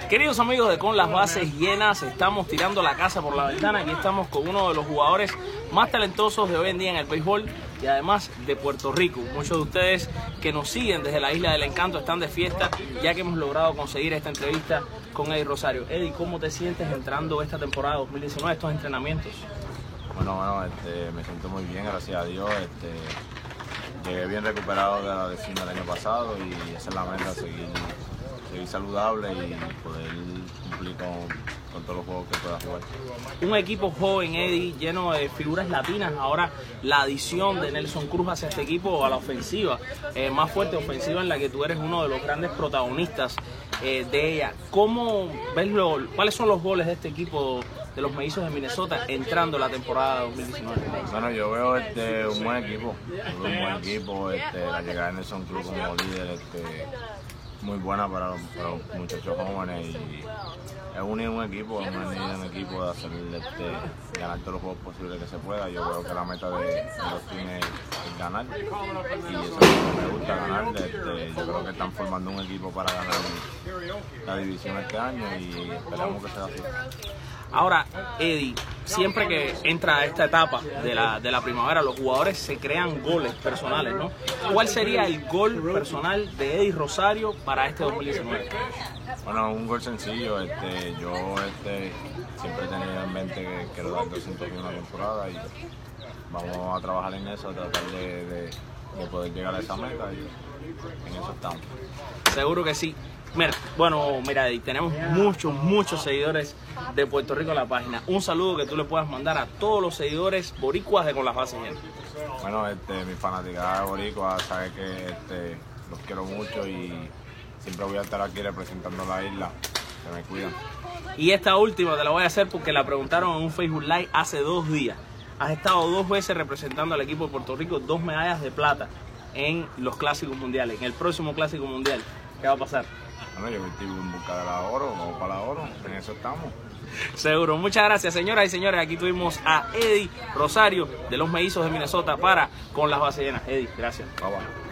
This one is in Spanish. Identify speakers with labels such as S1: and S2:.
S1: Queridos amigos de Con las Bases Llenas, estamos tirando la casa por la ventana. Aquí estamos con uno de los jugadores más talentosos de hoy en día en el béisbol y además de Puerto Rico. Muchos de ustedes que nos siguen desde la Isla del Encanto están de fiesta, ya que hemos logrado conseguir esta entrevista con Eddie Rosario. Eddie, ¿cómo te sientes entrando esta temporada 2019, estos entrenamientos?
S2: Bueno, me siento muy bien, gracias a Dios. Llegué bien recuperado de la lesión del año pasado y esa es la meta, seguir saludable y poder cumplir con todos los juegos que pueda jugar.
S1: Un equipo joven, Eddie, lleno de figuras latinas. Ahora la adición de Nelson Cruz hacia este equipo a la ofensiva, más fuerte ofensiva en la que tú eres uno de los grandes protagonistas de ella. ¿Cómo ves cuáles son los goles de este equipo de los Mellizos de Minnesota entrando la temporada 2019?
S2: Bueno, yo veo un buen equipo, la llegada de Nelson Cruz como líder, muy buena para los muchachos jóvenes y es unir un equipo, de hacer ganar todos los juegos posibles que se pueda. Yo creo que la meta de los teams es ganar y eso es lo que me gusta, ganar. Yo creo que están formando un equipo para ganar la división este año y esperamos que sea así.
S1: Ahora, Eddie, siempre que entra a esta etapa de la primavera, los jugadores se crean goles personales, ¿no? ¿Cuál sería el gol personal de Eddie Rosario para este 2019?
S2: Bueno, un gol sencillo. Yo siempre he tenido en mente que quiero dar 201 temporada y vamos a trabajar en eso, a tratar de poder llegar a esa meta y en eso estamos.
S1: Seguro que sí. Mira, Eddie, tenemos muchos seguidores de Puerto Rico en la página. Un saludo que tú le puedas mandar a todos los seguidores boricuas de Con las Bases Llenas.
S2: Bueno, mi fanaticada de boricua sabe que los quiero mucho y siempre voy a estar aquí representando la isla. Que me cuidan.
S1: Y esta última te la voy a hacer porque la preguntaron en un Facebook Live hace 2 días. Has estado 2 veces representando al equipo de Puerto Rico, 2 medallas de plata en los clásicos mundiales. En el próximo clásico mundial, ¿qué va a pasar?
S2: Bueno, yo estoy en busca de la oro, vamos para la oro, en eso estamos.
S1: Seguro. Muchas gracias, señoras y señores. Aquí tuvimos a Eddie Rosario de los Mellizos de Minnesota para Con las Bases Llenas. Eddie, gracias.
S2: Bye, bye.